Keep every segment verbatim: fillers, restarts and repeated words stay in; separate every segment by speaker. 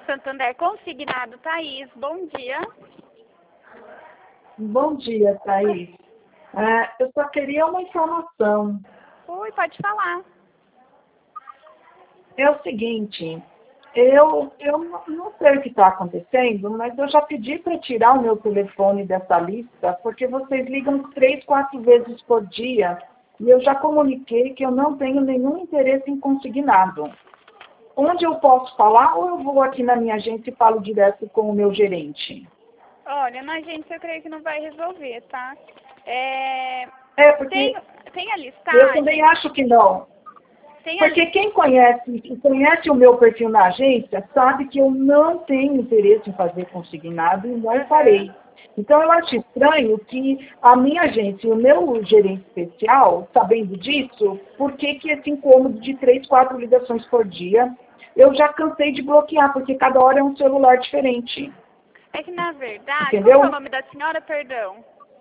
Speaker 1: Santander Consignado, Thaís. Bom dia.
Speaker 2: Bom dia, Thaís. É, eu só queria uma informação.
Speaker 1: Oi, pode falar.
Speaker 2: É o seguinte, eu, eu não sei o que está acontecendo, mas eu já pedi para tirar o meu telefone dessa lista, porque vocês ligam três, quatro vezes por dia, e eu já comuniquei que eu não tenho nenhum interesse em consignado. Onde eu posso falar, ou eu vou aqui na minha agência e falo direto com o meu gerente?
Speaker 1: Olha, na agência eu creio que não vai resolver, tá? É,
Speaker 2: É, porque
Speaker 1: tem, tem a listagem.
Speaker 2: eu também acho que não.
Speaker 1: Tem a
Speaker 2: Porque
Speaker 1: li-
Speaker 2: quem conhece, quem conhece o meu perfil na agência sabe que eu não tenho interesse em fazer consignado e não
Speaker 1: Uhum.
Speaker 2: farei. Então eu acho estranho que a minha agência e o meu gerente especial, sabendo disso, por que que esse incômodo de três, quatro ligações por dia, eu já cansei de bloquear, porque cada hora é um celular diferente.
Speaker 1: É que, na verdade,
Speaker 2: Entendeu?
Speaker 1: qual é o nome da senhora, perdão?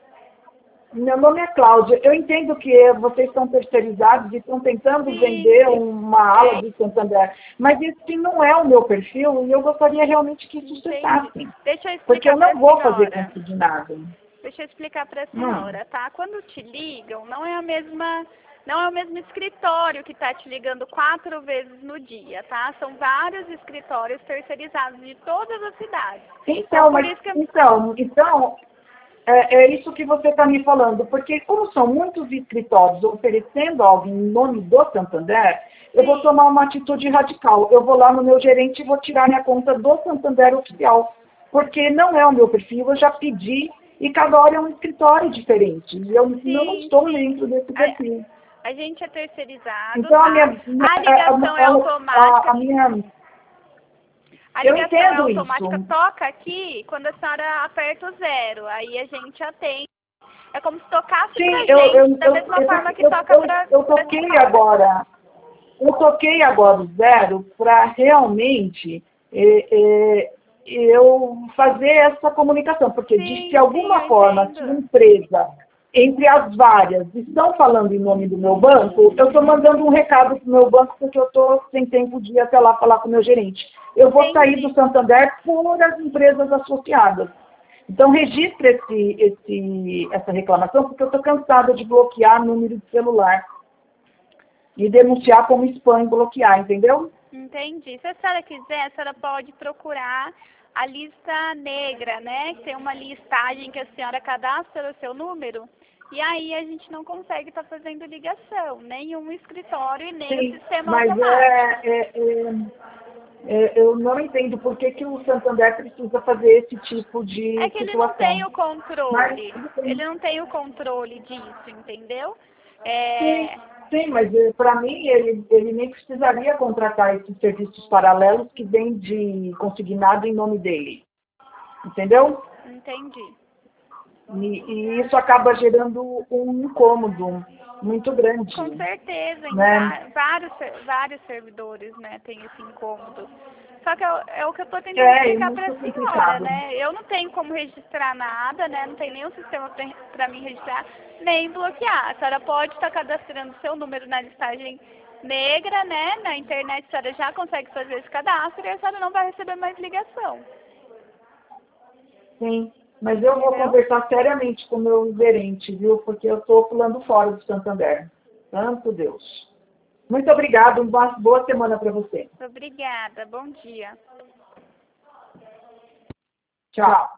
Speaker 2: Meu nome é Cláudia. Eu entendo que vocês estão terceirizados e estão tentando
Speaker 1: Sim,
Speaker 2: vender
Speaker 1: sim.
Speaker 2: uma ala
Speaker 1: É,
Speaker 2: do Santander, mas esse não é o meu perfil e eu gostaria realmente que isso cessasse,
Speaker 1: entendi. Deixa eu
Speaker 2: porque
Speaker 1: explicar
Speaker 2: eu
Speaker 1: para
Speaker 2: não
Speaker 1: a
Speaker 2: vou fazer
Speaker 1: senhora.
Speaker 2: consignado.
Speaker 1: Deixa eu explicar para a
Speaker 2: Hum.
Speaker 1: senhora, tá? Quando te ligam, não é a mesma, não é o mesmo escritório que está te ligando quatro vezes no dia, tá? São vários escritórios terceirizados de todas as cidades. Então,
Speaker 2: Então,
Speaker 1: por
Speaker 2: mas
Speaker 1: isso que...
Speaker 2: então, então é, é isso que você está me falando, porque como são muitos escritórios oferecendo algo em nome do Santander, eu vou
Speaker 1: Sim,
Speaker 2: tomar uma atitude radical. Eu vou lá no meu gerente e vou tirar minha conta do Santander oficial, porque não é o meu perfil, eu já pedi e cada hora é um escritório diferente. E eu não
Speaker 1: sim,
Speaker 2: estou
Speaker 1: sim.
Speaker 2: dentro desse perfil.
Speaker 1: A, a gente é terceirizado,
Speaker 2: Então, a
Speaker 1: tá?
Speaker 2: minha,
Speaker 1: A
Speaker 2: a,
Speaker 1: ligação é
Speaker 2: a, a,
Speaker 1: automática.
Speaker 2: a minha
Speaker 1: A
Speaker 2: eu
Speaker 1: ligação é
Speaker 2: entendo
Speaker 1: automática,
Speaker 2: isso.
Speaker 1: toca aqui quando a senhora aperta o zero. Aí a gente atende. É como se tocasse
Speaker 2: Sim,
Speaker 1: pra
Speaker 2: eu, eu,
Speaker 1: gente, da
Speaker 2: eu,
Speaker 1: mesma
Speaker 2: eu,
Speaker 1: forma que
Speaker 2: eu,
Speaker 1: toca
Speaker 2: eu,
Speaker 1: pra,
Speaker 2: eu
Speaker 1: pra
Speaker 2: toquei
Speaker 1: senhora.
Speaker 2: agora, eu toquei agora o zero para realmente é, é, eu fazer essa comunicação, porque de, de
Speaker 1: Sim, sim, eu
Speaker 2: alguma forma, se uma
Speaker 1: entendo.
Speaker 2: empresa, entre as várias, estão falando em nome do meu banco, eu estou mandando um recado para o meu banco, porque eu estou sem tempo de ir até lá falar com o meu gerente. Eu vou sair do
Speaker 1: Entendi.
Speaker 2: Santander por as empresas associadas. Então, registre esse, esse, essa reclamação, porque eu estou cansada de bloquear número de celular e denunciar como spam e bloquear, entendeu?
Speaker 1: Entendi. Se a senhora quiser, a senhora pode procurar a lista negra, né? Que tem uma listagem que a senhora cadastra o seu número. E aí a gente não consegue estar fazendo ligação, nem um escritório e nem o
Speaker 2: Sim,
Speaker 1: sistema
Speaker 2: mas
Speaker 1: automático.
Speaker 2: é, é, é, é, eu não entendo por que, que o Santander precisa fazer esse tipo
Speaker 1: É
Speaker 2: de
Speaker 1: que ele não tem
Speaker 2: situação.
Speaker 1: o
Speaker 2: Mas,
Speaker 1: controle.
Speaker 2: tudo
Speaker 1: Ele
Speaker 2: bem.
Speaker 1: não tem o controle disso, entendeu?
Speaker 2: Sim,
Speaker 1: É,
Speaker 2: sim, mas para mim ele, ele nem precisaria contratar esses serviços paralelos que vêm de consignado em nome dele. Entendeu?
Speaker 1: entendi.
Speaker 2: E, e isso acaba gerando um incômodo muito
Speaker 1: Com
Speaker 2: grande,
Speaker 1: certeza, em
Speaker 2: né?
Speaker 1: va- vários, ser- vários servidores, né, tem esse incômodo. Só que é, o é o que eu estou tentando
Speaker 2: É, é
Speaker 1: explicar para
Speaker 2: muito
Speaker 1: a senhora,
Speaker 2: complicado.
Speaker 1: né? Eu não tenho como registrar nada, né? Não tem nenhum sistema para mim registrar, nem bloquear. A senhora pode estar cadastrando seu número na listagem negra, né? Na internet a senhora já consegue fazer esse cadastro e a senhora não vai receber mais ligação.
Speaker 2: Sim, mas eu vou
Speaker 1: Entendeu?
Speaker 2: conversar seriamente com o meu gerente, viu? Porque eu estou pulando fora do Santander. Santo Deus. Muito obrigado, uma boa semana para você.
Speaker 1: Obrigada. Bom dia.
Speaker 2: Tchau.